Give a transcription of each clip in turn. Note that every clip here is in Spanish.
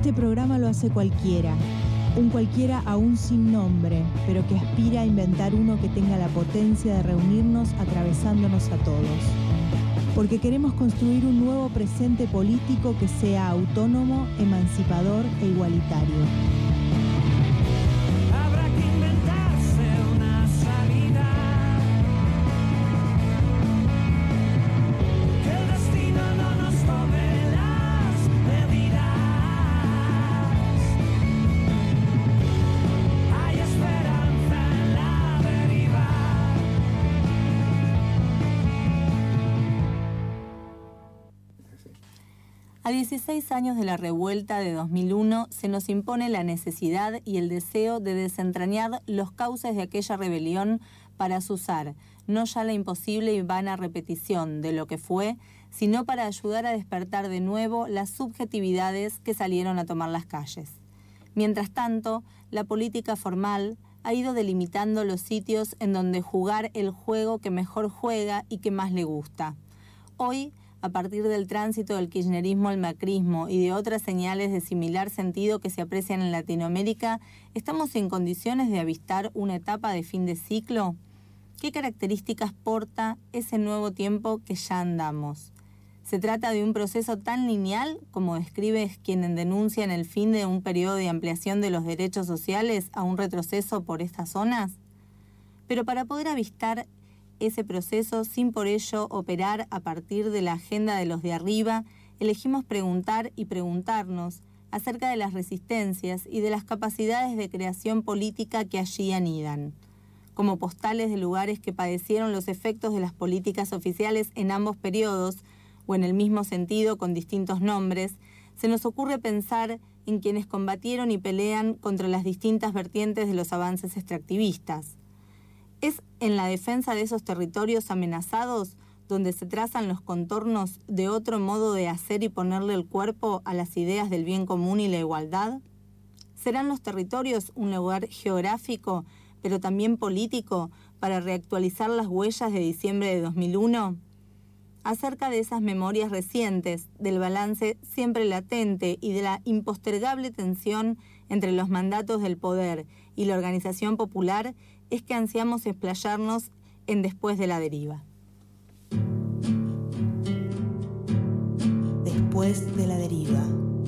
Este programa lo hace cualquiera, un cualquiera aún sin nombre, pero que aspira a inventar uno que tenga la potencia de reunirnos atravesándonos a todos. Porque queremos construir un nuevo presente político que sea autónomo, emancipador e igualitario. A 16 años de la revuelta de 2001 se nos impone la necesidad y el deseo de desentrañar los cauces de aquella rebelión para azuzar no ya la imposible y vana repetición de lo que fue, sino para ayudar a despertar de nuevo las subjetividades que salieron a tomar las calles. Mientras tanto, la política formal ha ido delimitando los sitios en donde jugar el juego que mejor juega y que más le gusta. Hoy, a partir del tránsito del kirchnerismo al macrismo y de otras señales de similar sentido que se aprecian en Latinoamérica, ¿estamos en condiciones de avistar una etapa de fin de ciclo? ¿Qué características porta ese nuevo tiempo que ya andamos? ¿Se trata de un proceso tan lineal como describe quien denuncia en el fin de un periodo de ampliación de los derechos sociales a un retroceso por estas zonas? Pero para poder avistar ese proceso sin por ello operar a partir de la agenda de los de arriba, elegimos preguntar y preguntarnos acerca de las resistencias y de las capacidades de creación política que allí anidan. Como postales de lugares que padecieron los efectos de las políticas oficiales en ambos periodos, o en el mismo sentido con distintos nombres, se nos ocurre pensar en quienes combatieron y pelean contra las distintas vertientes de los avances extractivistas. Es en la defensa de esos territorios amenazados donde se trazan los contornos de otro modo de hacer y ponerle el cuerpo a las ideas del bien común y la igualdad. ¿Serán los territorios un lugar geográfico, pero también político, para reactualizar las huellas de diciembre de 2001? Acerca de esas memorias recientes, del balance siempre latente y de la impostergable tensión entre los mandatos del poder y la organización popular, es que ansiamos explayarnos en Después de la deriva. Después de la deriva.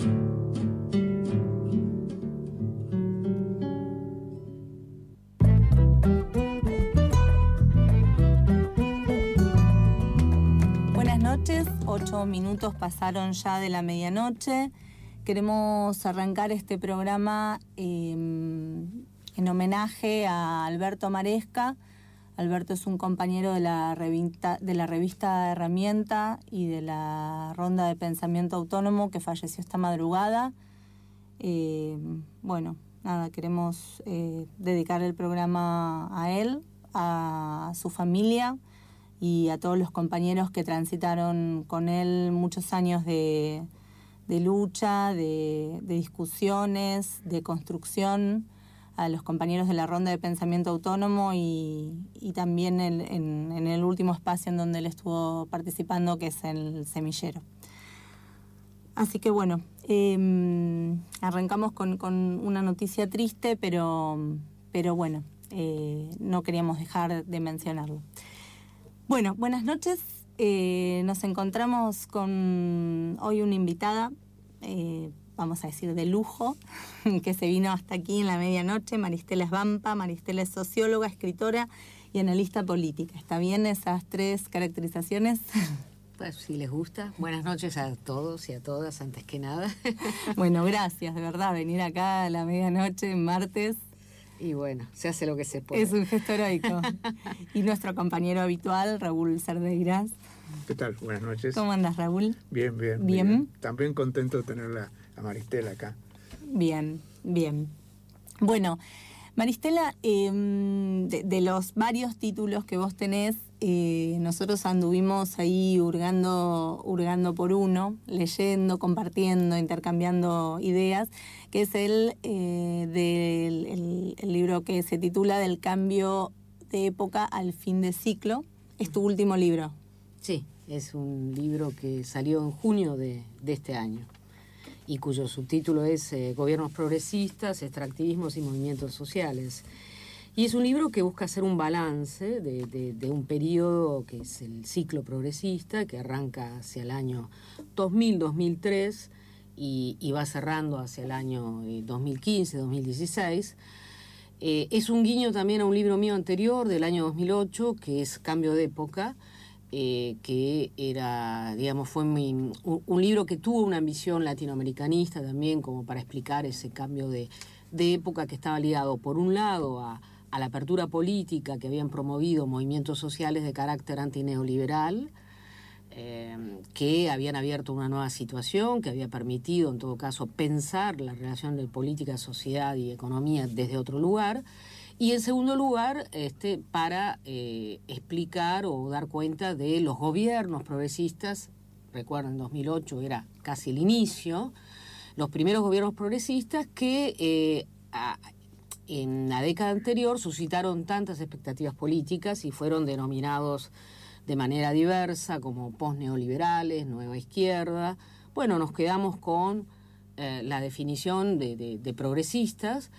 Buenas noches, 8 minutos pasaron ya de la medianoche. Queremos arrancar este programa en homenaje a Alberto Maresca. Alberto es un compañero de la revista Herramienta y de la Ronda de Pensamiento Autónomo que falleció esta madrugada. Queremos dedicar el programa a él, a su familia y a todos los compañeros que transitaron con él muchos años de lucha, de discusiones, de construcción, a los compañeros de la Ronda de Pensamiento Autónomo y también en el último espacio en donde él estuvo participando, que es el Semillero. Así que bueno, arrancamos con una noticia triste, pero bueno, no queríamos dejar de mencionarlo. Bueno, buenas noches. Nos encontramos con hoy una invitada, vamos a decir de lujo, que se vino hasta aquí en la medianoche. Maristela Svampa. Maristela es socióloga, escritora y analista política. ¿Está bien esas tres caracterizaciones? Pues si les gusta. Buenas noches a todos y a todas, antes que nada. Bueno, gracias, de verdad, venir acá a la medianoche, martes. Y bueno, se hace lo que se puede. Es un gesto heroico. Y nuestro compañero habitual, Raúl Cerdeiras. ¿Qué tal? Buenas noches. ¿Cómo andas, Raúl? Bien. Bien. También contento de tenerla a Maristela acá. Bien. Bueno, Maristela, de los varios títulos que vos tenés, nosotros anduvimos ahí hurgando por uno, leyendo, compartiendo, intercambiando ideas, que es el libro que se titula Del cambio de época al fin de ciclo. ¿Es tu último libro? Sí, es un libro que salió en junio de este año. y cuyo subtítulo es Gobiernos progresistas, extractivismos y movimientos sociales. Y es un libro que busca hacer un balance de un periodo que es el ciclo progresista, que arranca hacia el año 2000-2003 y va cerrando hacia el año 2015-2016. Es un guiño también a un libro mío anterior, del año 2008, que es Cambio de época, que era, digamos, fue un libro que tuvo una ambición latinoamericanista también, como para explicar ese cambio de época que estaba ligado, por un lado, a la apertura política que habían promovido movimientos sociales de carácter antineoliberal, que habían abierto una nueva situación, que había permitido, en todo caso, pensar la relación de política, sociedad y economía desde otro lugar. Y en segundo lugar, para explicar o dar cuenta de los gobiernos progresistas. Recuerden, en 2008 era casi el inicio, los primeros gobiernos progresistas que en la década anterior suscitaron tantas expectativas políticas y fueron denominados de manera diversa como postneoliberales, nueva izquierda. Bueno, nos quedamos con la definición de progresistas.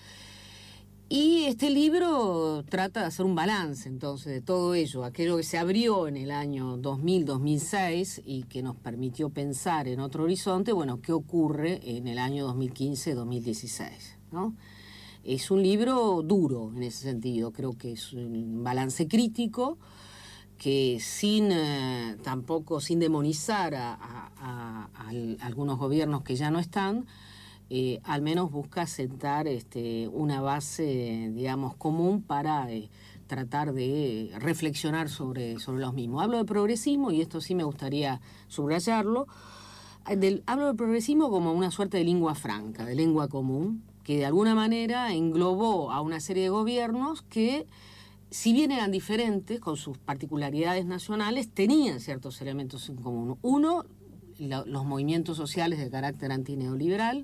Y este libro trata de hacer un balance, entonces, de todo ello, aquello que se abrió en el año 2000-2006 y que nos permitió pensar en otro horizonte, bueno, ¿qué ocurre en el año 2015-2016? ¿No? Es un libro duro en ese sentido, creo que es un balance crítico que tampoco sin demonizar a algunos gobiernos que ya no están, al menos busca sentar una base, digamos, común para tratar de reflexionar sobre los mismos. Hablo de progresismo, y esto sí me gustaría subrayarlo, hablo de progresismo como una suerte de lengua franca, de lengua común, que de alguna manera englobó a una serie de gobiernos que, si bien eran diferentes con sus particularidades nacionales, tenían ciertos elementos en común. Uno, los movimientos sociales de carácter antineoliberal,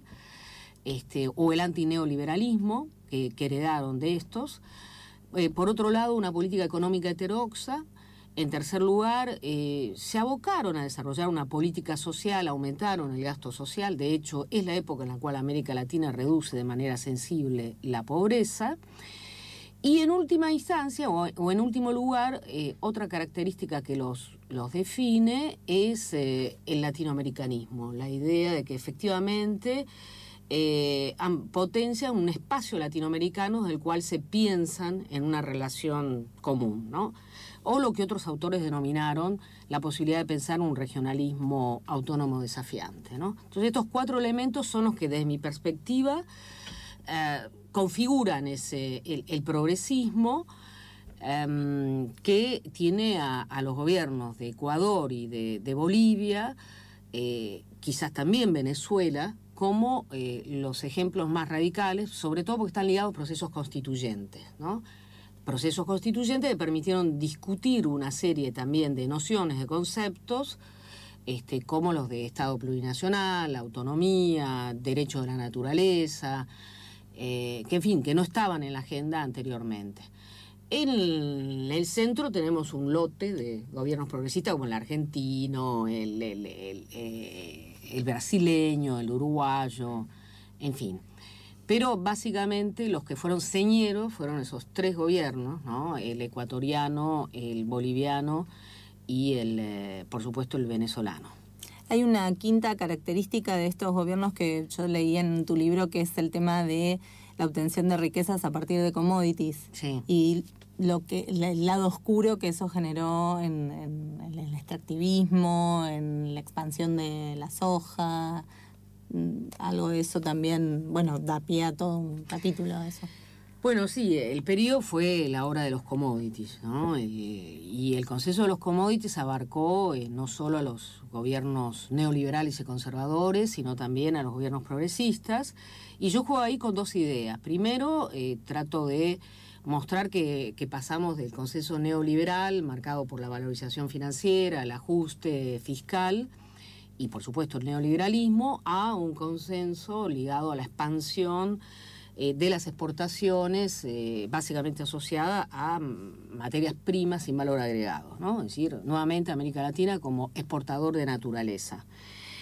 o el antineoliberalismo que heredaron de estos. Por otro lado, una política económica heterodoxa. En tercer lugar, se abocaron a desarrollar una política social, aumentaron el gasto social. De hecho, es la época en la cual América Latina reduce de manera sensible la pobreza. Y en última instancia, o en último lugar, otra característica que los define es el latinoamericanismo, la idea de que efectivamente potencia un espacio latinoamericano del cual se piensan en una relación común, ¿no? O lo que otros autores denominaron la posibilidad de pensar un regionalismo autónomo desafiante, ¿no? Entonces, estos cuatro elementos son los que, desde mi perspectiva, configuran el progresismo que tiene a los gobiernos de Ecuador y de Bolivia, quizás también Venezuela, como los ejemplos más radicales, sobre todo porque están ligados a procesos constituyentes, ¿no? Procesos constituyentes que permitieron discutir una serie también de nociones, de conceptos, como los de Estado plurinacional, autonomía, derecho de la naturaleza, que en fin, que no estaban en la agenda anteriormente. En el centro tenemos un lote de gobiernos progresistas como el argentino, el brasileño, el uruguayo, en fin. Pero básicamente los que fueron señeros fueron esos tres gobiernos, ¿no? El ecuatoriano, el boliviano y por supuesto, el venezolano. Hay una quinta característica de estos gobiernos que yo leí en tu libro, que es el tema de la obtención de riquezas a partir de commodities. Sí. Y el lado oscuro que eso generó en el extractivismo, en la expansión de la soja. Algo de eso también, bueno, da pie a todo un capítulo de eso. Bueno, sí, el periodo fue la hora de los commodities, ¿no? Y el consenso de los commodities abarcó no solo a los gobiernos neoliberales y conservadores, sino también a los gobiernos progresistas. Y yo juego ahí con dos ideas. Primero, trato de mostrar que pasamos del consenso neoliberal, marcado por la valorización financiera, el ajuste fiscal, y por supuesto el neoliberalismo, a un consenso ligado a la expansión de las exportaciones, básicamente asociada a materias primas sin valor agregado, ¿no? Es decir, nuevamente América Latina como exportador de naturaleza.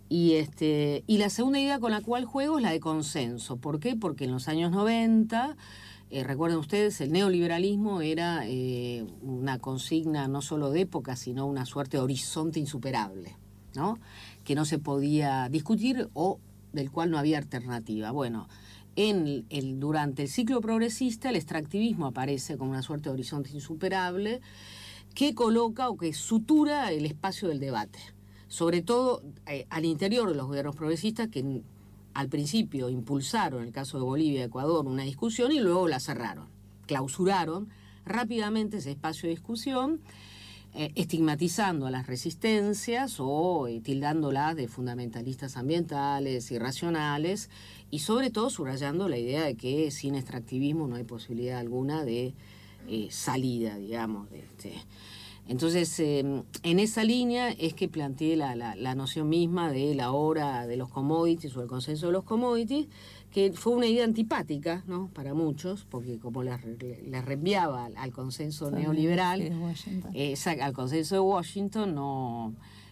Y la segunda idea con la cual juego es la de consenso. ¿Por qué? Porque en los años 90, recuerden ustedes, el neoliberalismo era una consigna no solo de época, sino una suerte de horizonte insuperable, ¿no? Que no se podía discutir o del cual no había alternativa. Bueno, durante el ciclo progresista el extractivismo aparece como una suerte de horizonte insuperable que coloca o que sutura el espacio del debate, sobre todo al interior de los gobiernos progresistas que al principio impulsaron, en el caso de Bolivia y Ecuador, una discusión y luego la cerraron, clausuraron rápidamente ese espacio de discusión, estigmatizando a las resistencias o tildándolas de fundamentalistas ambientales, irracionales, y sobre todo subrayando la idea de que sin extractivismo no hay posibilidad alguna de salida, digamos. Entonces, en esa línea es que planteé la noción misma de la hora de los commodities o el consenso de los commodities, que fue una idea antipática, ¿no?, para muchos, porque como les reenviaba al consenso neoliberal, al consenso de Washington, no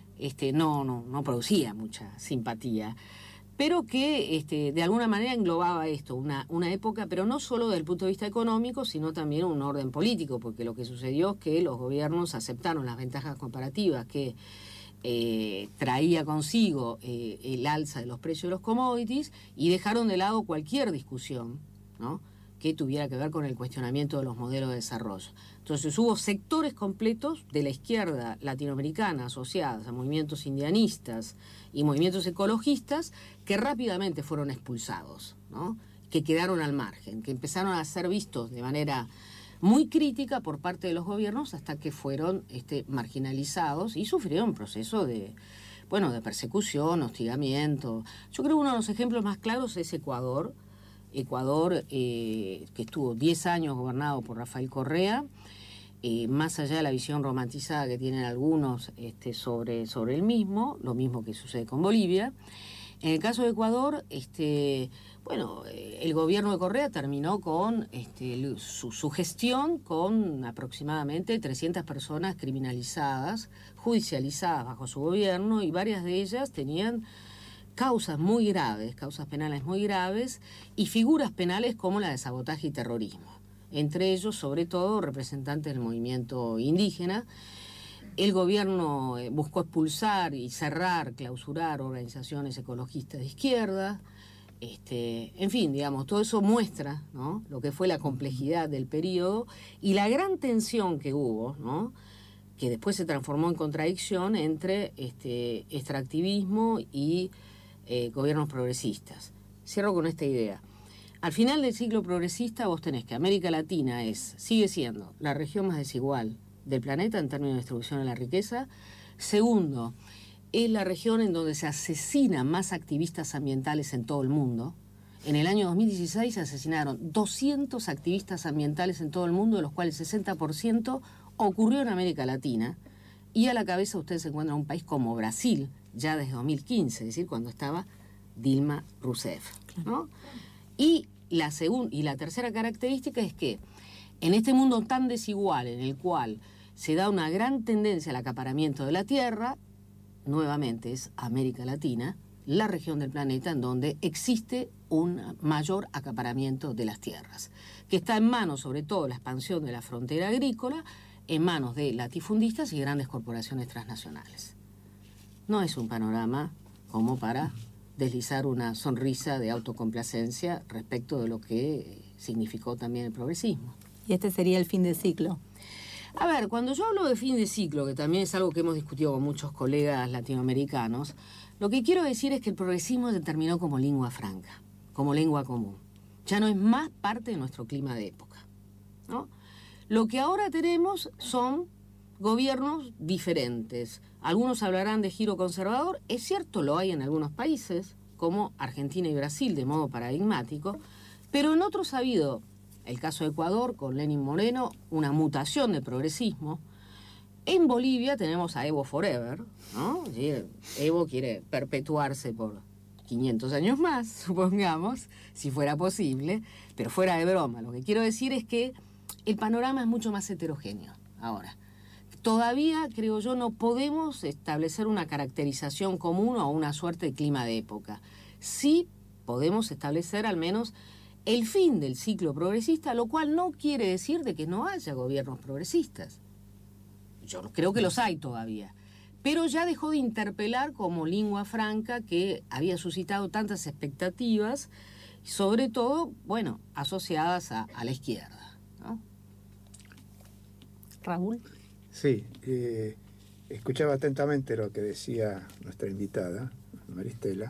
producía mucha simpatía, pero que de alguna manera englobaba esto, una época, pero no solo desde el punto de vista económico, sino también un orden político, porque lo que sucedió es que los gobiernos aceptaron las ventajas comparativas que traía consigo el alza de los precios de los commodities y dejaron de lado cualquier discusión, ¿no?, que tuviera que ver con el cuestionamiento de los modelos de desarrollo. Entonces hubo sectores completos de la izquierda latinoamericana asociados a movimientos indianistas y movimientos ecologistas que rápidamente fueron expulsados, ¿no?, que quedaron al margen, que empezaron a ser vistos de manera muy crítica por parte de los gobiernos hasta que fueron marginalizados y sufrieron un proceso de persecución, hostigamiento. Yo creo que uno de los ejemplos más claros es Ecuador, que estuvo 10 años gobernado por Rafael Correa, más allá de la visión romantizada que tienen algunos sobre el mismo, lo mismo que sucede con Bolivia. En el caso de Ecuador, el gobierno de Correa terminó con su gestión con aproximadamente 300 personas criminalizadas, judicializadas bajo su gobierno, y varias de ellas tenían causas muy graves, causas penales muy graves, y figuras penales como la de sabotaje y terrorismo. Entre ellos, sobre todo, representantes del movimiento indígena. El gobierno buscó expulsar y cerrar, clausurar organizaciones ecologistas de izquierda. En fin, digamos, todo eso muestra, ¿no?, lo que fue la complejidad del periodo y la gran tensión que hubo, ¿no?, que después se transformó en contradicción entre extractivismo y gobiernos progresistas. Cierro con esta idea. Al final del ciclo progresista vos tenés que América Latina sigue siendo la región más desigual del planeta en términos de distribución de la riqueza. Segundo, es la región en donde se asesinan más activistas ambientales en todo el mundo. En el año 2016 se asesinaron 200 activistas ambientales en todo el mundo, de los cuales 60% ocurrió en América Latina. Y a la cabeza ustedes se encuentran un país como Brasil, ya desde 2015, es decir, cuando estaba Dilma Rousseff, ¿no? Y la tercera característica es que en este mundo tan desigual, en el cual se da una gran tendencia al acaparamiento de la tierra, nuevamente es América Latina, la región del planeta en donde existe un mayor acaparamiento de las tierras, que está en manos, sobre todo, la expansión de la frontera agrícola, en manos de latifundistas y grandes corporaciones transnacionales. No es un panorama como para deslizar una sonrisa de autocomplacencia respecto de lo que significó también el progresismo. Y este sería el fin de ciclo. A ver, cuando yo hablo de fin de ciclo, que también es algo que hemos discutido con muchos colegas latinoamericanos, lo que quiero decir es que el progresismo se terminó como lengua franca, como lengua común. Ya no es más parte de nuestro clima de época, ¿no? Lo que ahora tenemos son gobiernos diferentes. Algunos hablarán de giro conservador, es cierto, lo hay en algunos países, como Argentina y Brasil, de modo paradigmático, pero en otros ha habido, el caso de Ecuador, con Lenín Moreno, una mutación de progresismo. En Bolivia tenemos a Evo Forever, ¿no? Evo quiere perpetuarse por 500 años más, supongamos, si fuera posible, pero fuera de broma. Lo que quiero decir es que el panorama es mucho más heterogéneo ahora. todavía, creo yo, no podemos establecer una caracterización común o una suerte de clima de época. Sí podemos establecer al menos el fin del ciclo progresista, lo cual no quiere decir de que no haya gobiernos progresistas. Yo creo que los hay todavía. Pero ya dejó de interpelar como lingua franca que había suscitado tantas expectativas, sobre todo, bueno, asociadas a la izquierda, ¿no? Raúl. Sí, escuchaba atentamente lo que decía nuestra invitada, Maristela,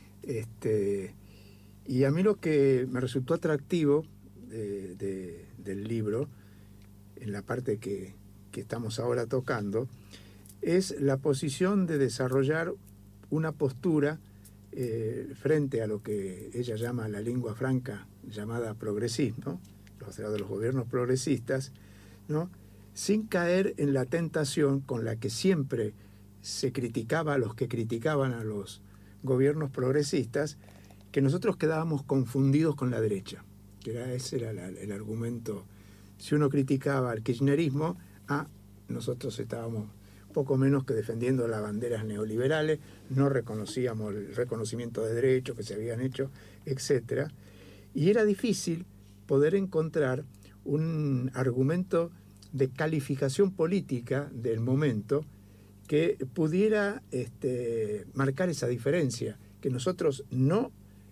y a mí lo que me resultó atractivo del libro, en la parte que estamos ahora tocando, es la posición de desarrollar una postura frente a lo que ella llama la lengua franca, llamada progresismo, o sea, de los gobiernos progresistas, ¿no?, sin caer en la tentación con la que siempre se criticaba a los que criticaban a los gobiernos progresistas, que nosotros quedábamos confundidos con la derecha. Ese era el argumento. Si uno criticaba al kirchnerismo, nosotros estábamos poco menos que defendiendo las banderas neoliberales, no reconocíamos el reconocimiento de derechos que se habían hecho, etc. Y era difícil poder encontrar un argumento de calificación política del momento que pudiera marcar esa diferencia, que nosotros no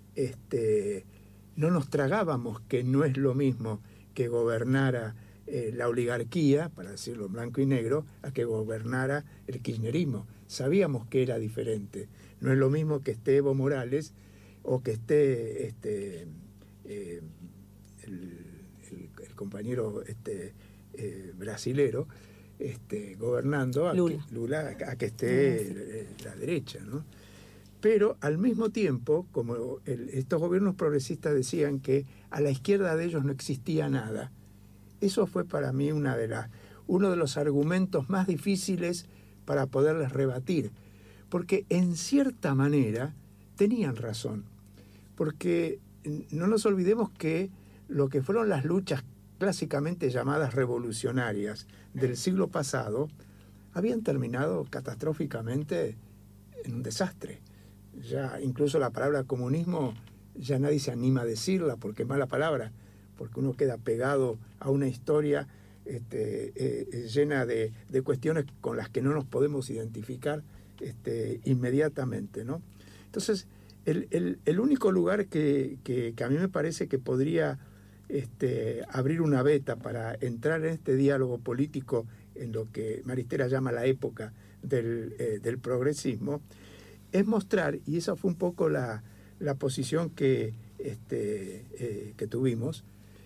nos tragábamos que no es lo mismo que gobernara la oligarquía, para decirlo en blanco y negro, a que gobernara el kirchnerismo. Sabíamos que era diferente. No es lo mismo que esté Evo Morales o que esté el compañero brasilero gobernando, Lula, a que esté la derecha, ¿no? Pero al mismo tiempo, como estos gobiernos progresistas decían que a la izquierda de ellos no existía nada, eso fue para mí uno de los argumentos más difíciles para poderles rebatir, porque en cierta manera tenían razón, porque no nos olvidemos que lo que fueron las luchas clásicamente llamadas revolucionarias del siglo pasado habían terminado catastróficamente en un desastre. Ya incluso la palabra comunismo ya nadie se anima a decirla porque es mala palabra, porque uno queda pegado a una historia llena de cuestiones con las que no nos podemos identificar inmediatamente, ¿no? Entonces, el único lugar que a mí me parece que podría abrir una veta para entrar en este diálogo político en lo que Maristela llama la época del progresismo, es mostrar, y esa fue un poco la posición que tuvimos,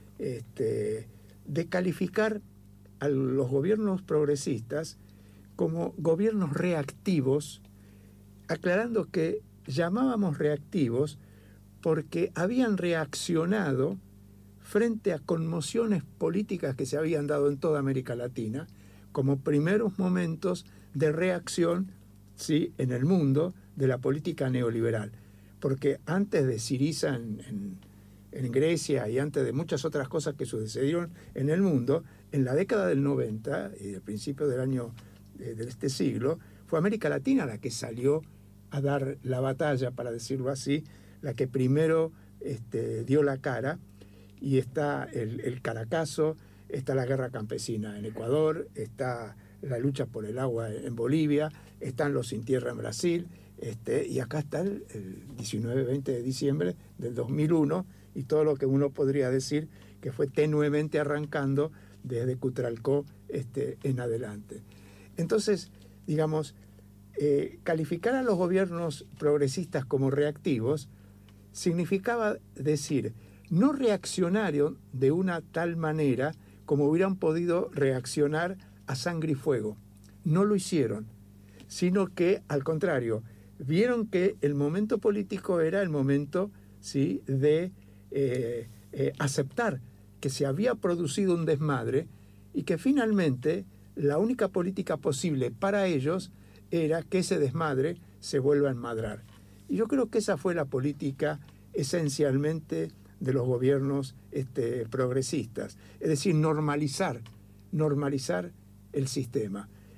de calificar a los gobiernos progresistas como gobiernos reactivos, aclarando que llamábamos reactivos porque habían reaccionado frente a conmociones políticas que se habían dado en toda América Latina, como primeros momentos de reacción, ¿sí?, en el mundo de la política neoliberal. Porque antes de Syriza en Grecia y antes de muchas otras cosas que sucedieron en el mundo, en la década del 90 y del principio del año de este siglo, fue América Latina la que salió a dar la batalla, para decirlo así, la que primero dio la cara, y está el Caracazo, está la guerra campesina en Ecuador, está la lucha por el agua en Bolivia, están los sin tierra en Brasil, y acá está el 19-20 de diciembre del 2001, y todo lo que uno podría decir que fue tenuemente arrancando desde Cutralcó en adelante. Entonces, digamos, calificar a los gobiernos progresistas como reactivos significaba decir, no reaccionaron de una tal manera como hubieran podido reaccionar a sangre y fuego. No lo hicieron, sino que, al contrario, vieron que el momento político era el momento, ¿sí?, de aceptar que se había producido un desmadre y que finalmente la única política posible para ellos era que ese desmadre se vuelva a enmadrar. Y yo creo que esa fue la política esencialmente de los gobiernos progresistas, es decir, normalizar el sistema.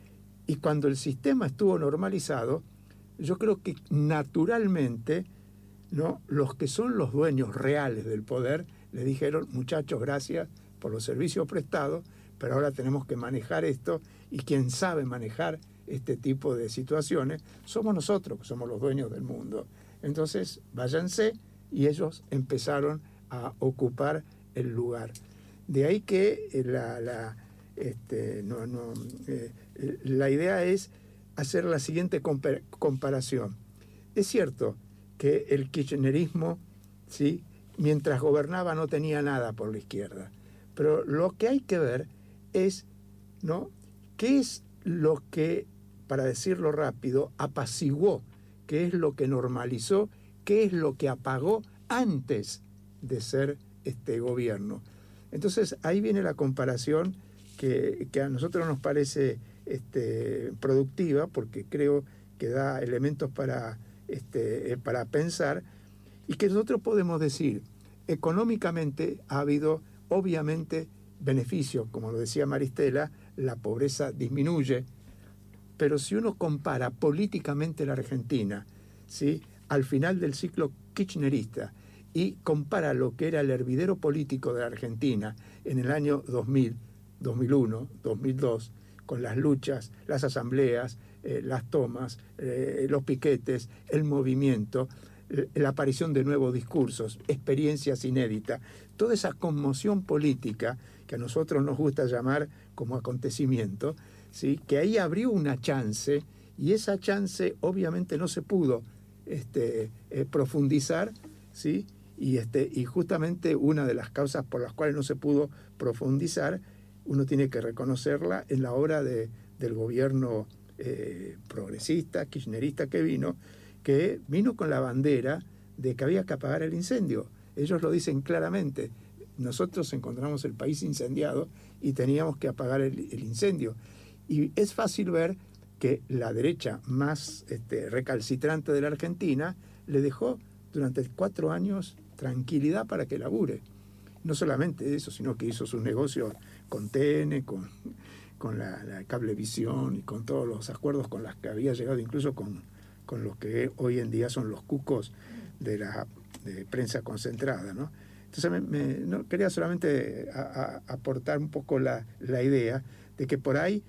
Y cuando el sistema estuvo normalizado, yo creo que naturalmente, ¿no?, los que son los dueños reales del poder le dijeron: muchachos, gracias por los servicios prestados, pero ahora tenemos que manejar esto, y quien sabe manejar este tipo de situaciones somos nosotros, que somos los dueños del mundo. Entonces, váyanse, y ellos empezaron a ocupar el lugar. De ahí que la idea es hacer la siguiente comparación. Es cierto que el kirchnerismo, ¿sí?, mientras gobernaba no tenía nada por la izquierda, pero lo que hay que ver es, ¿no?, qué es lo que, para decirlo rápido, apaciguó, qué es lo que normalizó, qué es lo que apagó antes de ser este gobierno. Entonces ahí viene la comparación que a nosotros nos parece productiva, porque creo que da elementos para pensar, y que nosotros podemos decir: económicamente ha habido obviamente beneficios, como lo decía Maristela, la pobreza disminuye, pero si uno compara políticamente la Argentina, ¿sí?, al final del ciclo kirchnerista, y compara lo que era el hervidero político de la Argentina en el año 2000, 2001, 2002, con las luchas, las asambleas, las tomas, los piquetes, el movimiento, la aparición de nuevos discursos, experiencias inéditas, toda esa conmoción política que a nosotros nos gusta llamar como acontecimiento, ¿sí?, que ahí abrió una chance, y esa chance obviamente no se pudo profundizar, ¿sí?, y justamente una de las causas por las cuales no se pudo profundizar, uno tiene que reconocerla en la obra del gobierno progresista, kirchnerista que vino con la bandera de que había que apagar el incendio. Ellos lo dicen claramente: nosotros encontramos el país incendiado y teníamos que apagar el incendio. Y es fácil ver que la derecha más recalcitrante de la Argentina le dejó durante 4 años tranquilidad para que labure. No solamente eso, sino que hizo sus negocios con TN, con la Cablevisión, y con todos los acuerdos con los que había llegado, incluso con los que hoy en día son los cucos de prensa concentrada, ¿no? Entonces no, quería solamente aportar un poco la idea de que por ahí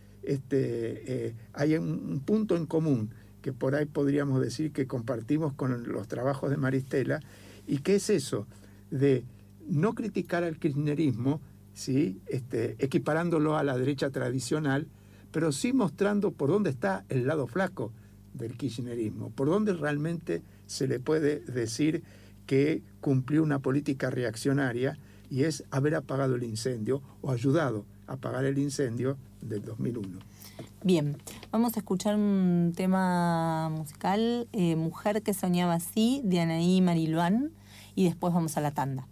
hay un punto en común que por ahí podríamos decir que compartimos con los trabajos de Maristela, y que es eso de no criticar al kirchnerismo, ¿sí?, equiparándolo a la derecha tradicional, pero sí mostrando por dónde está el lado flaco del kirchnerismo, por dónde realmente se le puede decir que cumplió una política reaccionaria, y es haber apagado el incendio, o ayudado a apagar el incendio del 2001. Bien, vamos a escuchar un tema musical, Mujer que soñaba así, de Anaí Mariluán, y después vamos a la tanda.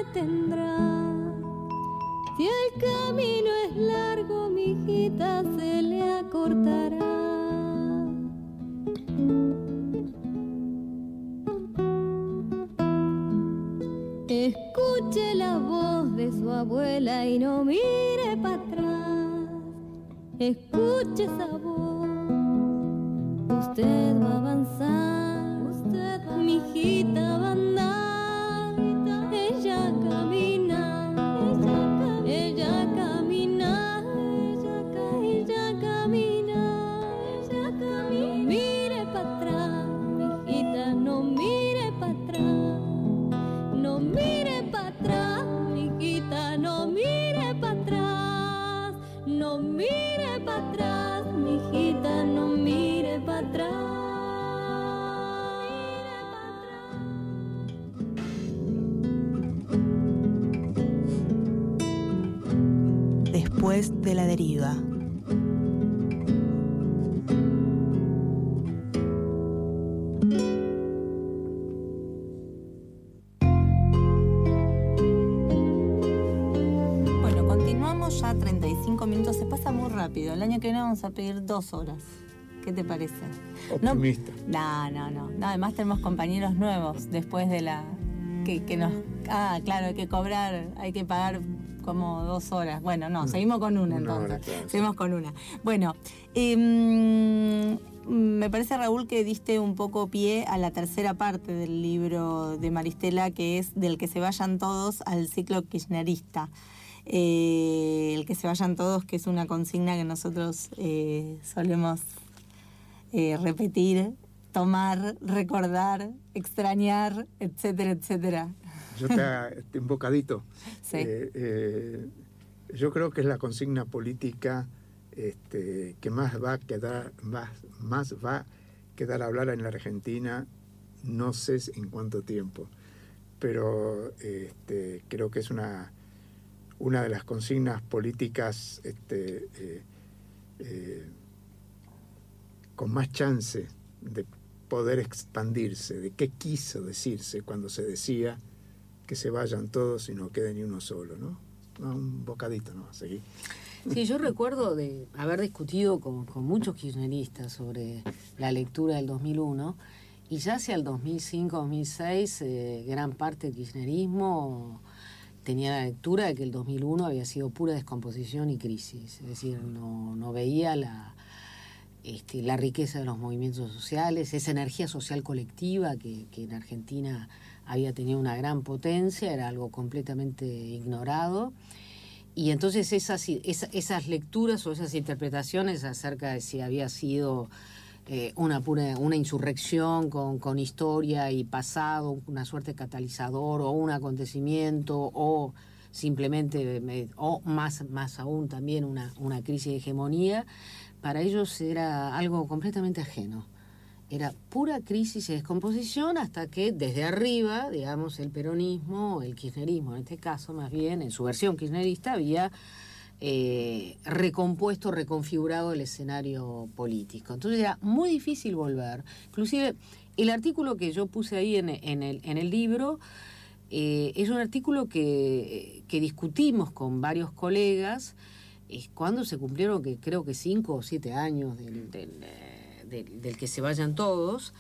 tendrá. Si el camino es largo, mi hijita se le acortará. Escuche la voz de su abuela y no mire para atrás. Escuche esa voz. Usted va a avanzar, mi hijita va a andar. Ella camina, ella camina, ella camina, ella camina. No mire para atrás, mi hijita, no mire para atrás. No mire para atrás, mijita, no mire para atrás. No mire para atrás, mijita, no mire para atrás. Después de la deriva. Ya 35 minutos, se pasa muy rápido. El año que viene vamos a pedir 2 horas. ¿Qué te parece? Optimista. No. Además tenemos compañeros nuevos después de la... que nos... Ah, claro, hay que cobrar, hay que pagar como 2 horas. Bueno, no, seguimos con una entonces. Claro. Seguimos con una. Bueno, me parece, Raúl, que diste un poco pie a la tercera parte del libro de Maristela, que es Del que se vayan todos al ciclo kirchnerista. El que se vayan todos, que es una consigna que nosotros solemos repetir, tomar, recordar, extrañar, etcétera, etcétera. Yo un bocadito. Sí. Yo creo que es la consigna política que más va a quedar hablar en la Argentina, no sé en cuánto tiempo, pero creo que es una de las consignas políticas con más chance de poder expandirse, de qué quiso decirse cuando se decía que se vayan todos y no quede ni uno solo, ¿no? Un bocadito, ¿no? Seguí. Sí, yo recuerdo de haber discutido con muchos kirchneristas sobre la lectura del 2001, y ya hacia el 2005-2006 gran parte del kirchnerismo tenía la lectura de que el 2001 había sido pura descomposición y crisis, es decir, no veía la riqueza de los movimientos sociales, esa energía social colectiva que en Argentina había tenido una gran potencia, era algo completamente ignorado. Y entonces esas lecturas o esas interpretaciones acerca de si había sido una insurrección con historia y pasado, una suerte de catalizador o un acontecimiento o simplemente, o más aún también una crisis de hegemonía, para ellos era algo completamente ajeno. Era pura crisis y descomposición hasta que desde arriba, digamos, el peronismo, el kirchnerismo en este caso más bien, en su versión kirchnerista, había recompuesto, reconfigurado el escenario político. Entonces era muy difícil volver. Inclusive el artículo que yo puse ahí en el libro es un artículo que discutimos con varios colegas cuando se cumplieron, que creo que 5 o 7 años del que se vayan todos,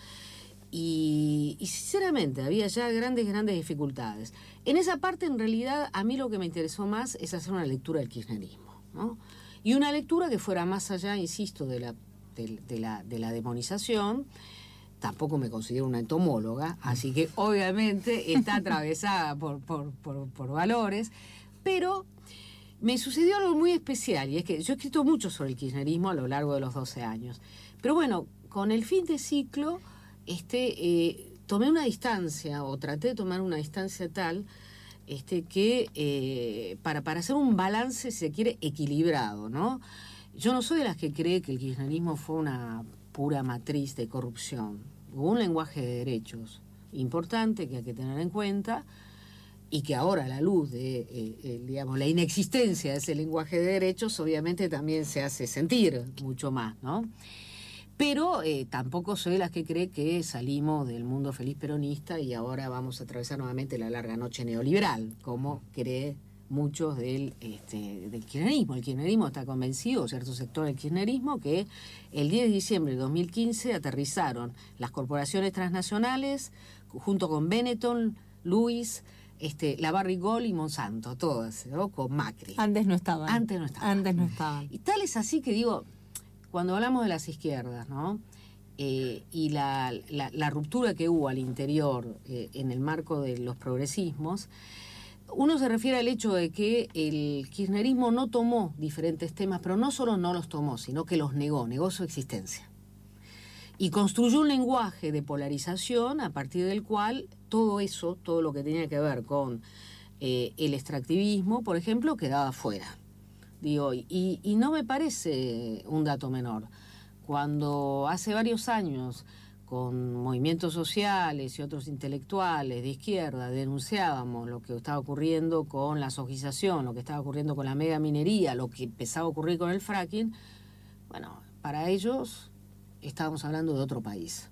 y sinceramente había ya grandes dificultades. En esa parte, en realidad, a mí lo que me interesó más es hacer una lectura del kirchnerismo, ¿no? Y una lectura que fuera más allá, insisto, de la demonización. Tampoco me considero una entomóloga, así que obviamente está atravesada por valores, pero me sucedió algo muy especial, y es que yo he escrito mucho sobre el kirchnerismo a lo largo de los 12 años. Pero bueno, con el fin de ciclo, tomé una distancia, o traté de tomar una distancia tal, que para hacer un balance, si se quiere, equilibrado, ¿no? Yo no soy de las que cree que el kirchnerismo fue una pura matriz de corrupción. Hubo un lenguaje de derechos importante que hay que tener en cuenta, y que ahora, a la luz de digamos, la inexistencia de ese lenguaje de derechos, obviamente también se hace sentir mucho más, ¿no? Pero tampoco soy de las que cree que salimos del mundo feliz peronista y ahora vamos a atravesar nuevamente la larga noche neoliberal, como cree muchos del kirchnerismo. El kirchnerismo está convencido, cierto sector del kirchnerismo, que el 10 de diciembre de 2015 aterrizaron las corporaciones transnacionales junto con Benetton, Lewis, la Barrick-Gold y Monsanto, todas, ¿no? Con Macri. Antes no estaban. Antes no estaban. Y tal es así que digo, cuando hablamos de las izquierdas, ¿no? Y la ruptura que hubo al interior en el marco de los progresismos, uno se refiere al hecho de que el kirchnerismo no tomó diferentes temas, pero no solo no los tomó, sino que los negó su existencia. Y construyó un lenguaje de polarización a partir del cual todo lo que tenía que ver con el extractivismo, por ejemplo, quedaba fuera. Digo, y no me parece un dato menor. Cuando hace varios años, con movimientos sociales y otros intelectuales de izquierda, denunciábamos lo que estaba ocurriendo con la sojización, lo que estaba ocurriendo con la megaminería, lo que empezaba a ocurrir con el fracking, bueno, para ellos estábamos hablando de otro país.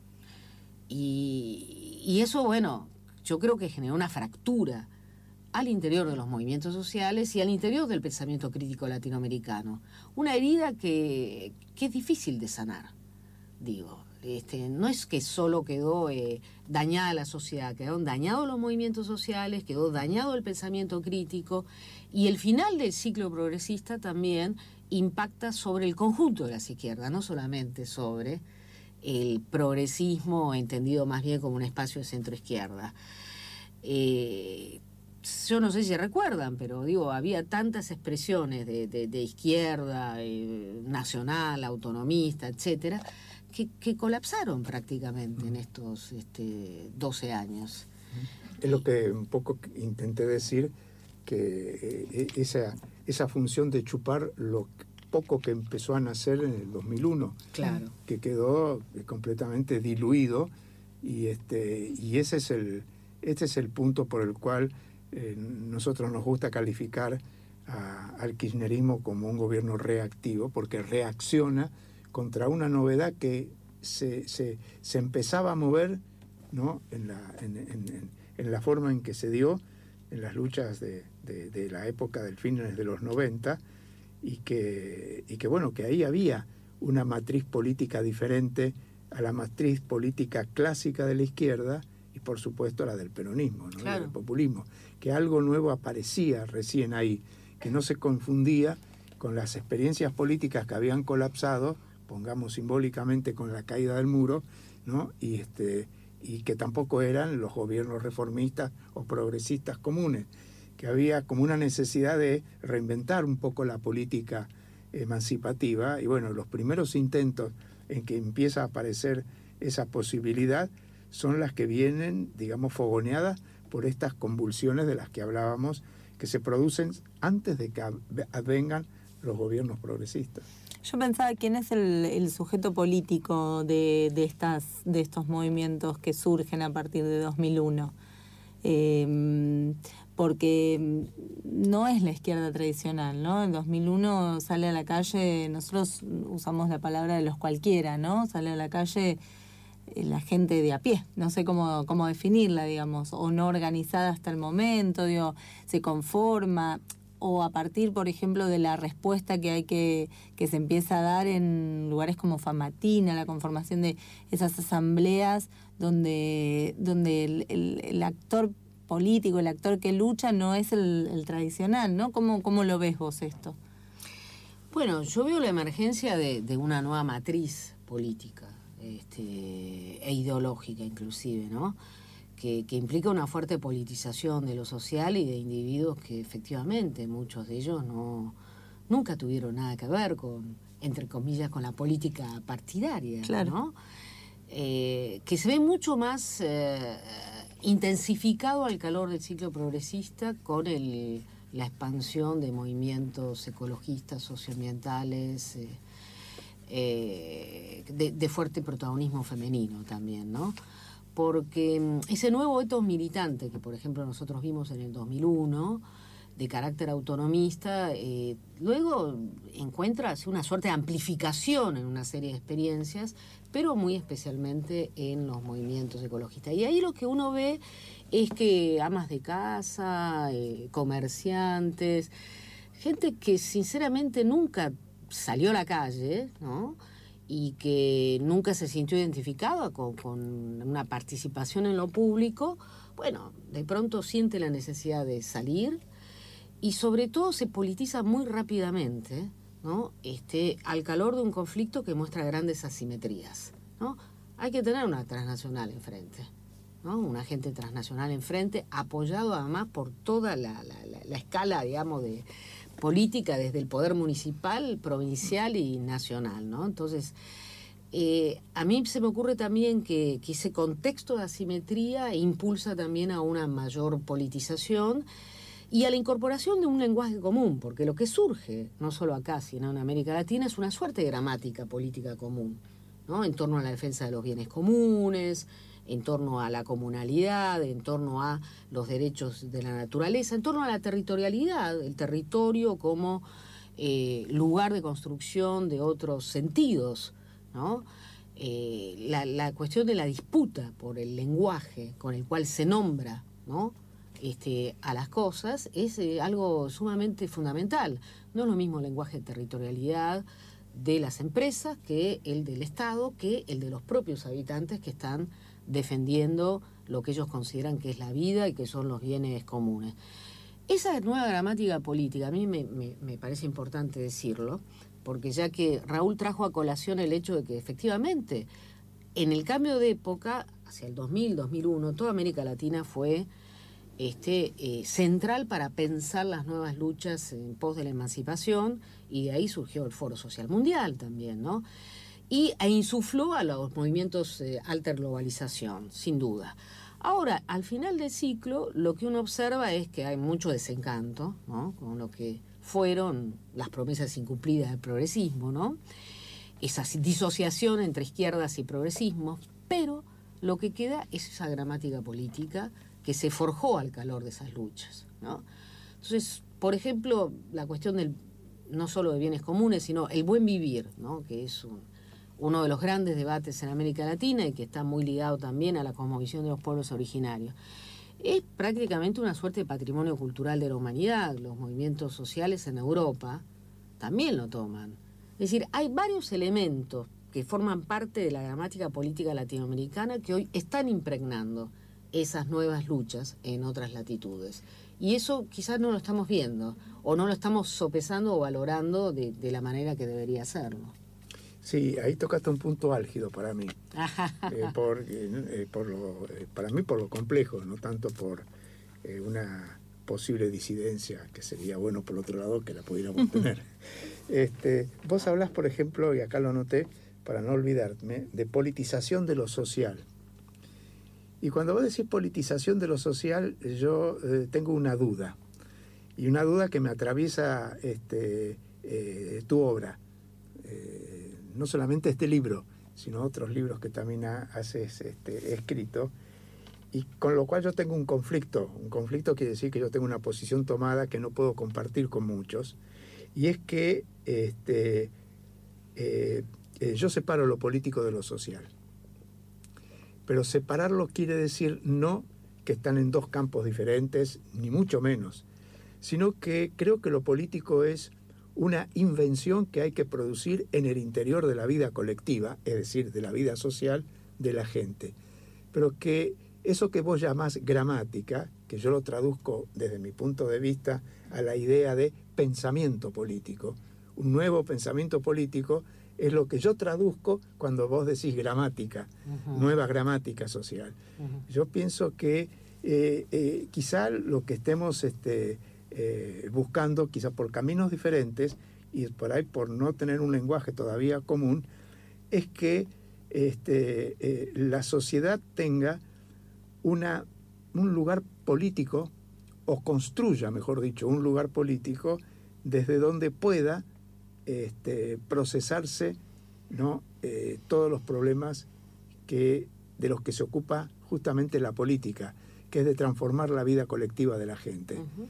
Y eso, bueno, yo creo que generó una fractura al interior de los movimientos sociales y al interior del pensamiento crítico latinoamericano. Una herida que es difícil de sanar, digo. No es que solo quedó dañada la sociedad, quedaron dañados los movimientos sociales, quedó dañado el pensamiento crítico, y el final del ciclo progresista también impacta sobre el conjunto de las izquierdas, no solamente sobre el progresismo entendido más bien como un espacio de centro-izquierda. Yo no sé si recuerdan, pero digo, había tantas expresiones de izquierda, nacional, autonomista, etcétera, que colapsaron prácticamente en estos 12 años. Es lo que un poco intenté decir, que esa función de chupar lo poco que empezó a nacer en el 2001, claro, que quedó completamente diluido, y ese es el punto por el cual nosotros nos gusta calificar al kirchnerismo como un gobierno reactivo, porque reacciona contra una novedad que se empezaba a mover, ¿no? en la forma en que se dio en las luchas de la época del fines de los 90, y que bueno, que ahí había una matriz política diferente a la matriz política clásica de la izquierda y por supuesto la del peronismo, ¿no? Claro. Del populismo, que algo nuevo aparecía recién ahí, que no se confundía con las experiencias políticas que habían colapsado, pongamos simbólicamente con la caída del muro, ¿no? Y que tampoco eran los gobiernos reformistas o progresistas comunes, que había como una necesidad de reinventar un poco la política emancipativa, y bueno, los primeros intentos en que empieza a aparecer esa posibilidad son las que vienen, digamos, fogoneadas por estas convulsiones de las que hablábamos, que se producen antes de que advengan los gobiernos progresistas. Yo pensaba, ¿quién es el sujeto político de estos movimientos que surgen a partir de 2001? Porque no es la izquierda tradicional, ¿no? En 2001 sale a la calle, nosotros usamos la palabra de los cualquiera, ¿no? Sale a la calle la gente de a pie, no sé cómo definirla, digamos, o no organizada hasta el momento, digo, se conforma, o a partir, por ejemplo, de la respuesta que hay que se empieza a dar en lugares como Famatina, la conformación de esas asambleas donde el actor político, el actor que lucha no es el tradicional, ¿no? ¿Cómo lo ves vos esto? Bueno, yo veo la emergencia de una nueva matriz política e ideológica inclusive, ¿no? Que implica una fuerte politización de lo social y de individuos que efectivamente muchos de ellos nunca tuvieron nada que ver con, entre comillas, con la política partidaria, claro, ¿no? Que se ve mucho más intensificado al calor del ciclo progresista con la expansión de movimientos ecologistas, socioambientales, de fuerte protagonismo femenino también, ¿no? Porque ese nuevo etos militante que, por ejemplo, nosotros vimos en el 2001, de carácter autonomista, luego encuentra una suerte de amplificación en una serie de experiencias, pero muy especialmente en los movimientos ecologistas. Y ahí lo que uno ve es que amas de casa, comerciantes, gente que sinceramente nunca salió a la calle, ¿no? Y que nunca se sintió identificada con una participación en lo público, bueno, de pronto siente la necesidad de salir y sobre todo se politiza muy rápidamente, ¿no? Al calor de un conflicto que muestra grandes asimetrías, ¿no? Hay que tener una transnacional enfrente, ¿no? Un agente transnacional enfrente, apoyado además por toda la escala, digamos, de política, desde el poder municipal, provincial y nacional, ¿no? Entonces, a mí se me ocurre también que ese contexto de asimetría impulsa también a una mayor politización y a la incorporación de un lenguaje común, porque lo que surge, no solo acá, sino en América Latina, es una suerte de gramática política común, ¿no? En torno a la defensa de los bienes comunes, en torno a la comunalidad, en torno a los derechos de la naturaleza, en torno a la territorialidad, el territorio como lugar de construcción de otros sentidos, ¿no? La cuestión de la disputa por el lenguaje con el cual se nombra, ¿no? A las cosas es algo sumamente fundamental. No es lo mismo el lenguaje de territorialidad de las empresas que el del Estado, que el de los propios habitantes que están defendiendo lo que ellos consideran que es la vida y que son los bienes comunes. Esa nueva gramática política, a mí me parece importante decirlo, porque ya que Raúl trajo a colación el hecho de que efectivamente en el cambio de época, hacia el 2000, 2001, toda América Latina fue central para pensar las nuevas luchas en pos de la emancipación, y de ahí surgió el Foro Social Mundial también, ¿no? E insufló a los movimientos alta globalización, sin duda. Ahora, al final del ciclo, lo que uno observa es que hay mucho desencanto, ¿no? Con lo que fueron las promesas incumplidas del progresismo, ¿no? Esa disociación entre izquierdas y progresismos, pero lo que queda es esa gramática política que se forjó al calor de esas luchas, ¿no? Entonces, por ejemplo, la cuestión del no solo de bienes comunes, sino el buen vivir, ¿no? Que es uno de los grandes debates en América Latina y que está muy ligado también a la cosmovisión de los pueblos originarios. Es prácticamente una suerte de patrimonio cultural de la humanidad. Los movimientos sociales en Europa también lo toman. Es decir, hay varios elementos que forman parte de la gramática política latinoamericana que hoy están impregnando esas nuevas luchas en otras latitudes. Y eso quizás no lo estamos viendo, o no lo estamos sopesando o valorando de la manera que debería hacerlo. Sí, ahí tocaste un punto álgido para mí. Para mí por lo complejo, no tanto por una posible disidencia, que sería bueno por otro lado que la pudiéramos tener. Vos hablás, por ejemplo, y acá lo anoté para no olvidarme, de politización de lo social. Y cuando vos decís politización de lo social, yo tengo una duda. Y una duda que me atraviesa tu obra. No solamente este libro, sino otros libros que también has escrito. Y con lo cual yo tengo un conflicto. Un conflicto quiere decir que yo tengo una posición tomada que no puedo compartir con muchos. Y es que yo separo lo político de lo social. Pero separarlo quiere decir no que están en dos campos diferentes, ni mucho menos, sino que creo que lo político es una invención que hay que producir en el interior de la vida colectiva, es decir, de la vida social de la gente. Pero que eso que vos llamás gramática, que yo lo traduzco desde mi punto de vista a la idea de pensamiento político, un nuevo pensamiento político, es lo que yo traduzco cuando vos decís gramática, nueva gramática social. Yo pienso que quizá lo que estemos buscando, quizá por caminos diferentes, y por ahí por no tener un lenguaje todavía común, es que la sociedad tenga un lugar político, o construya, mejor dicho, un lugar político desde donde pueda procesarse, ¿no? Todos los problemas de los que se ocupa justamente la política, que es de transformar la vida colectiva de la gente.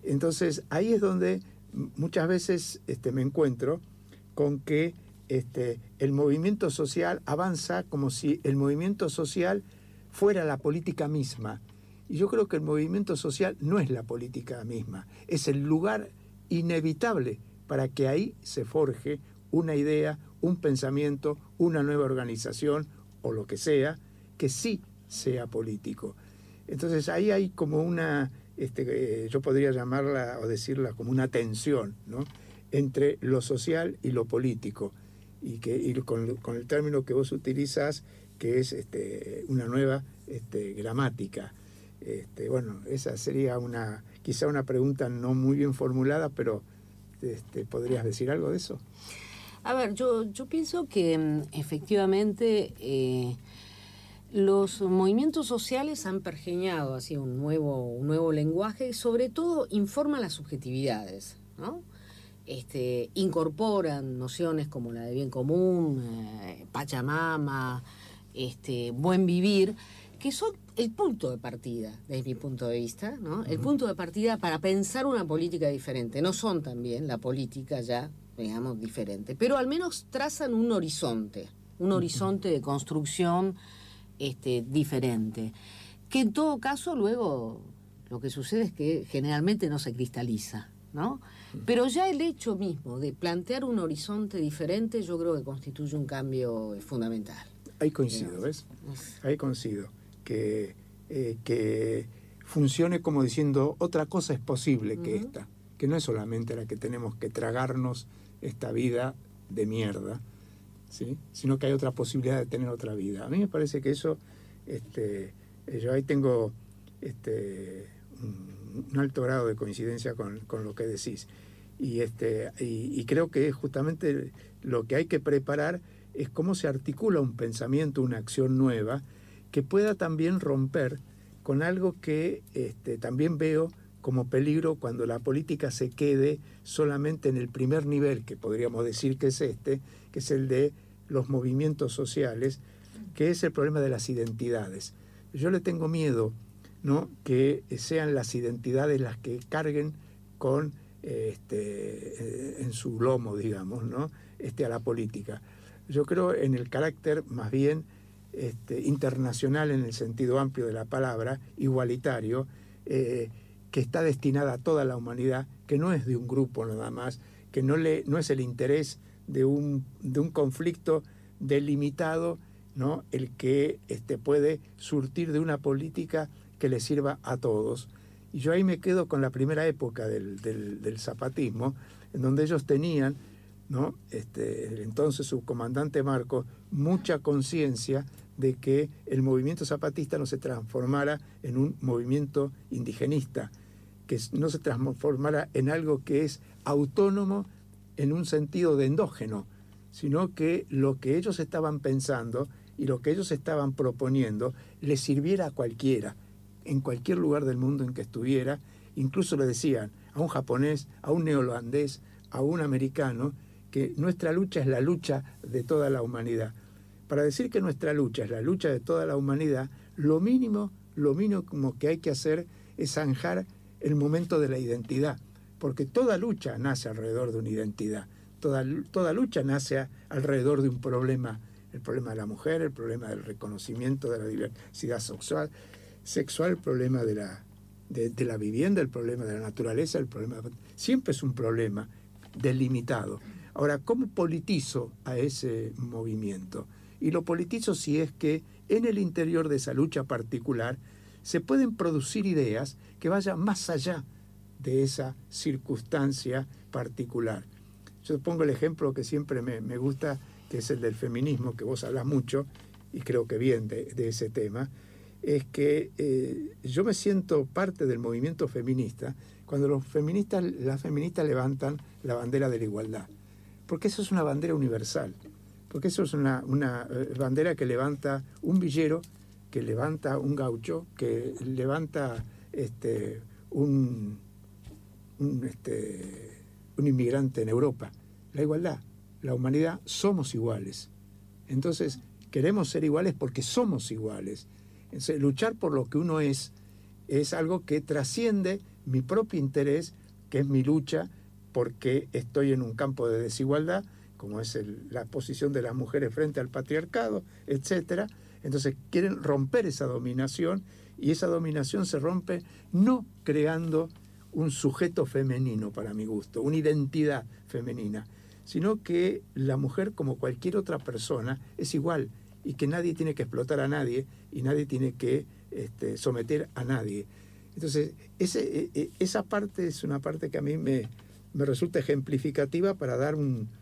Entonces, ahí es donde muchas veces me encuentro con que el movimiento social avanza como si el movimiento social fuera la política misma. Y yo creo que el movimiento social no es la política misma, es el lugar inevitable para que ahí se forje una idea, un pensamiento, una nueva organización o lo que sea, que sí sea político. Entonces ahí hay como una, yo podría llamarla o decirla como una tensión, ¿no?, entre lo social y lo político, y con el término que vos utilizás, que es una nueva gramática. Bueno, esa sería quizá una pregunta no muy bien formulada, pero ¿podrías decir algo de eso? A ver, yo pienso que efectivamente los movimientos sociales han pergeñado así un nuevo lenguaje y sobre todo informa las subjetividades, ¿no? Incorporan nociones como la de bien común, Pachamama, buen vivir, que son el punto de partida, desde mi punto de vista, ¿no? El punto de partida para pensar una política diferente. No son también la política ya, digamos, diferente, pero al menos trazan un horizonte de construcción diferente, que en todo caso luego lo que sucede es que generalmente no se cristaliza, ¿no? Pero ya el hecho mismo de plantear un horizonte diferente yo creo que constituye un cambio fundamental. Ahí coincido, ¿ves? Ahí coincido. Que funcione como diciendo otra cosa es posible que esta, que no es solamente la que tenemos que tragarnos esta vida de mierda, ¿sí?, sino que hay otra posibilidad de tener otra vida. A mí me parece que eso, yo ahí tengo un alto grado de coincidencia con lo que decís. Y creo que justamente lo que hay que preparar es cómo se articula un pensamiento, una acción nueva, que pueda también romper con algo que también veo como peligro cuando la política se quede solamente en el primer nivel, que podríamos decir que es que es el de los movimientos sociales, que es el problema de las identidades. Yo le tengo miedo, ¿no?, que sean las identidades las que carguen con en su lomo, digamos, ¿no?, a la política. Yo creo en el carácter más bien internacional en el sentido amplio de la palabra, igualitario, que está destinada a toda la humanidad, que no es de un grupo nada más, que no es el interés de un conflicto delimitado, ¿no?, el que puede surtir de una política que le sirva a todos. Y yo ahí me quedo con la primera época del zapatismo, en donde ellos tenían, ¿no?, el entonces subcomandante Marcos, mucha conciencia de que el movimiento zapatista no se transformara en un movimiento indigenista, que no se transformara en algo que es autónomo en un sentido de endógeno, sino que lo que ellos estaban pensando y lo que ellos estaban proponiendo les sirviera a cualquiera, en cualquier lugar del mundo en que estuviera. Incluso le decían a un japonés, a un neozelandés, a un americano, que nuestra lucha es la lucha de toda la humanidad. Para decir que nuestra lucha es la lucha de toda la humanidad, lo mínimo que hay que hacer es zanjar el momento de la identidad, porque toda lucha nace alrededor de una identidad, toda lucha nace alrededor de un problema, el problema de la mujer, el problema del reconocimiento de la diversidad sexual, el problema de la vivienda, el problema de la naturaleza, siempre es un problema delimitado. Ahora, ¿cómo politizo a ese movimiento? Y lo politizo si es que en el interior de esa lucha particular se pueden producir ideas que vayan más allá de esa circunstancia particular. Yo pongo el ejemplo que siempre me gusta, que es el del feminismo, que vos hablas mucho, y creo que bien de ese tema, es que yo me siento parte del movimiento feminista cuando las feministas levantan la bandera de la igualdad, porque eso es una bandera universal, porque eso es una bandera que levanta un villero, que levanta un gaucho, que levanta un inmigrante en Europa. La igualdad, la humanidad, somos iguales. Entonces, queremos ser iguales porque somos iguales. Entonces, luchar por lo que uno es algo que trasciende mi propio interés, que es mi lucha, porque estoy en un campo de desigualdad, como es la posición de las mujeres frente al patriarcado, etcétera. Entonces quieren romper esa dominación, y esa dominación se rompe no creando un sujeto femenino, para mi gusto, una identidad femenina, sino que la mujer, como cualquier otra persona, es igual, y que nadie tiene que explotar a nadie y nadie tiene que someter a nadie. Entonces, esa parte es una parte que a mí me resulta ejemplificativa para dar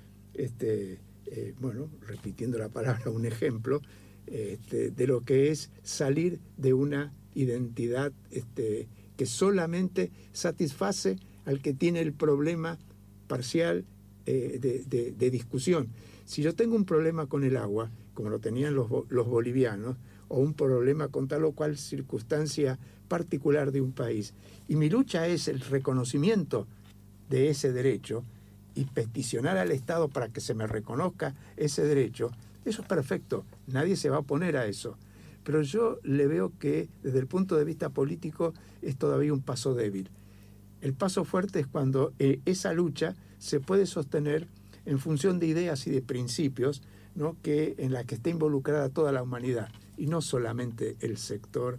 repitiendo la palabra, un ejemplo de lo que es salir de una identidad que solamente satisface al que tiene el problema parcial de discusión. Si yo tengo un problema con el agua, como lo tenían los bolivianos, o un problema con tal o cual circunstancia particular de un país, y mi lucha es el reconocimiento de ese derecho y peticionar al Estado para que se me reconozca ese derecho, eso es perfecto, nadie se va a oponer a eso. Pero yo le veo que desde el punto de vista político es todavía un paso débil. El paso fuerte es cuando esa lucha se puede sostener en función de ideas y de principios, ¿no?, en la que esté involucrada toda la humanidad y no solamente el sector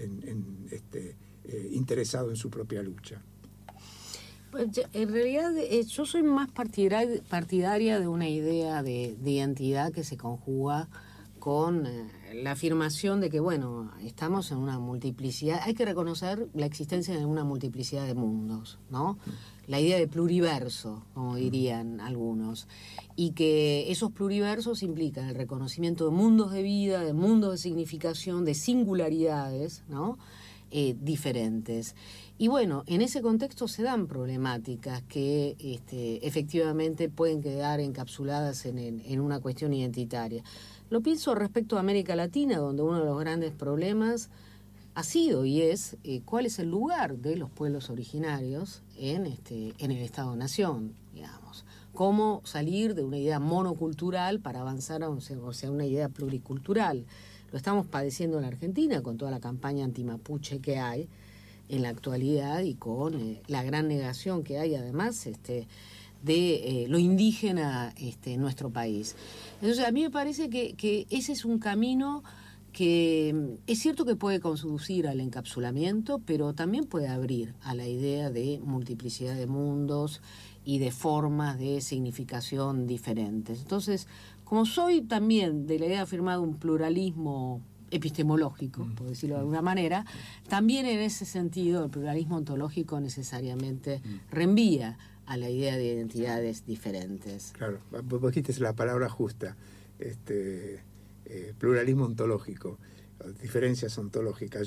interesado en su propia lucha. Pues en realidad yo soy más partidaria de una idea de identidad que se conjuga con la afirmación de que, bueno, estamos en una multiplicidad, hay que reconocer la existencia de una multiplicidad de mundos, ¿no? La idea de pluriverso, como dirían algunos, y que esos pluriversos implican el reconocimiento de mundos de vida, de mundos de significación, de singularidades, ¿no?, diferentes. Y bueno, en ese contexto se dan problemáticas que efectivamente pueden quedar encapsuladas en una cuestión identitaria. Lo pienso respecto a América Latina, donde uno de los grandes problemas ha sido y es cuál es el lugar de los pueblos originarios en el Estado-Nación, digamos. Cómo salir de una idea monocultural para avanzar a una idea pluricultural. Lo estamos padeciendo en la Argentina con toda la campaña antimapuche que hay en la actualidad y con la gran negación que hay además de lo indígena en nuestro país. Entonces a mí me parece que ese es un camino que es cierto que puede conducir al encapsulamiento, pero también puede abrir a la idea de multiplicidad de mundos y de formas de significación diferentes. Entonces, como soy también de la idea de afirmar un pluralismo epistemológico, por decirlo de alguna manera, también en ese sentido el pluralismo ontológico necesariamente reenvía a la idea de identidades diferentes. Claro, vos dijiste la palabra justa, pluralismo ontológico, diferencias ontológicas.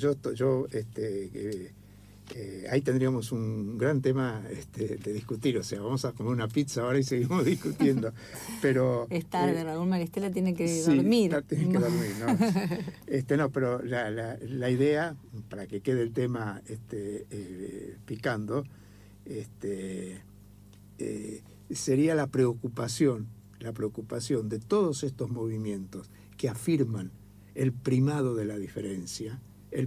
Ahí tendríamos un gran tema de discutir, o sea, vamos a comer una pizza ahora y seguimos discutiendo, pero... Es tarde, Raúl Maristela tiene que dormir. Sí, tiene que dormir, ¿no? No, pero la idea, para que quede el tema picando, sería la preocupación de todos estos movimientos que afirman el primado de la diferencia,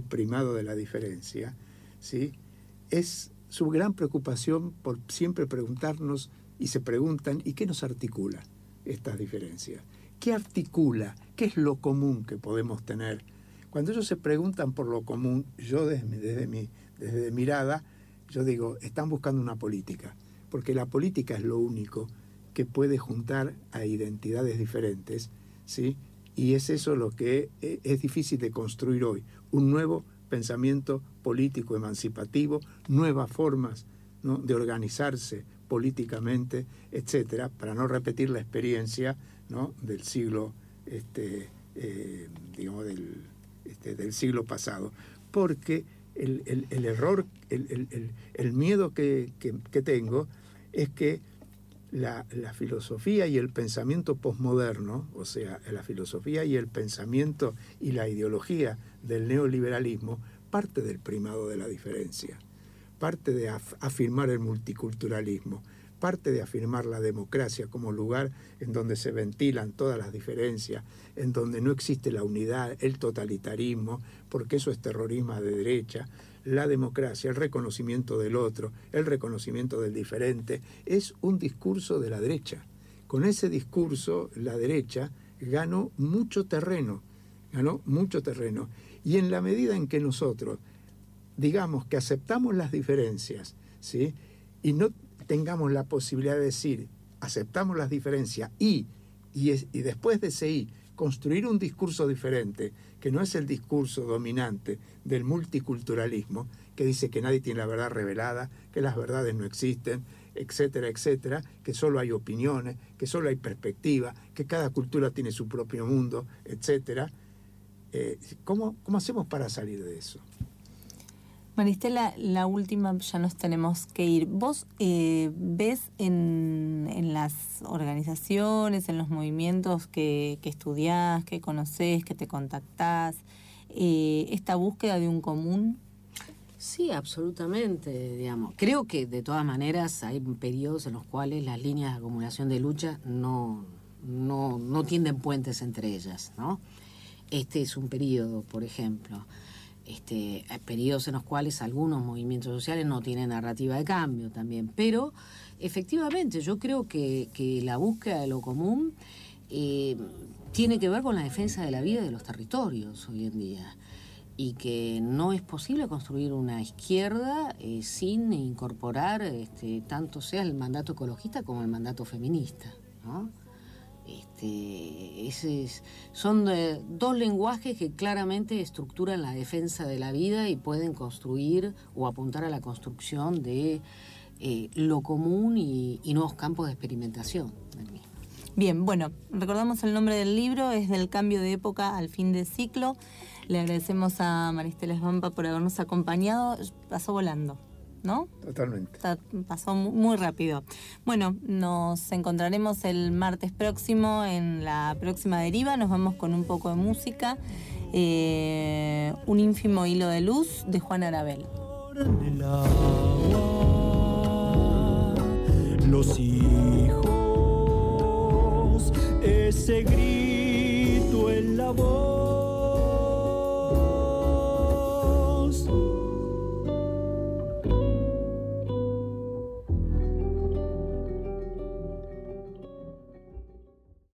¿sí? Es su gran preocupación por siempre preguntarnos, y se preguntan, ¿y qué nos articula estas diferencias? ¿Qué articula? ¿Qué es lo común que podemos tener? Cuando ellos se preguntan por lo común, yo desde mi mirada, yo digo, están buscando una política, porque la política es lo único que puede juntar a identidades diferentes, ¿sí? Y es eso lo que es difícil de construir hoy, un nuevo pensamiento político emancipativo, nuevas formas, ¿no?, de organizarse políticamente, etcétera, para no repetir la experiencia, ¿no?, del siglo, del siglo pasado, porque el error, el miedo que tengo es que la filosofía y el pensamiento posmoderno, o sea, la filosofía y el pensamiento y la ideología del neoliberalismo, parte del primado de la diferencia, parte de afirmar el multiculturalismo, parte de afirmar la democracia como lugar en donde se ventilan todas las diferencias, en donde no existe la unidad, el totalitarismo, porque eso es terrorismo de derecha. la democracia, el reconocimiento del otro, el reconocimiento del diferente, es un discurso de la derecha. Con ese discurso, la derecha ganó mucho terreno. Y en la medida en que nosotros, digamos que aceptamos las diferencias, ¿sí? Y no tengamos la posibilidad de decir, aceptamos las diferencias y después de ese y, construir un discurso diferente, que no es el discurso dominante del multiculturalismo, que dice que nadie tiene la verdad revelada, que las verdades no existen, etcétera, etcétera, que solo hay opiniones, que solo hay perspectiva, que cada cultura tiene su propio mundo, etcétera. ¿Cómo hacemos para salir de eso? Maristela, la última, ya nos tenemos que ir. ¿Vos ves en las organizaciones, en los movimientos que estudiás, que conocés, que te contactás, esta búsqueda de un común? Sí, absolutamente, digamos. Creo que de todas maneras hay periodos en los cuales las líneas de acumulación de lucha no tienden puentes entre ellas, ¿no? Este es un periodo, por ejemplo. Hay periodos en los cuales algunos movimientos sociales no tienen narrativa de cambio también, pero efectivamente yo creo que la búsqueda de lo común tiene que ver con la defensa de la vida de los territorios hoy en día, y que no es posible construir una izquierda sin incorporar tanto sea el mandato ecologista como el mandato feminista, ¿no? Son dos lenguajes que claramente estructuran la defensa de la vida y pueden construir o apuntar a la construcción de lo común y nuevos campos de experimentación del mismo. Bien, bueno, recordamos el nombre del libro, es Del cambio de época al fin de ciclo. Le agradecemos a Maristela Svampa por habernos acompañado. Pasó volando, ¿no? Totalmente. Pasó muy rápido. Bueno, nos encontraremos el martes próximo en la próxima deriva. Nos vamos con un poco de música. Un ínfimo hilo de luz de Juan Arabel. El agua, los hijos, ese grito en la voz.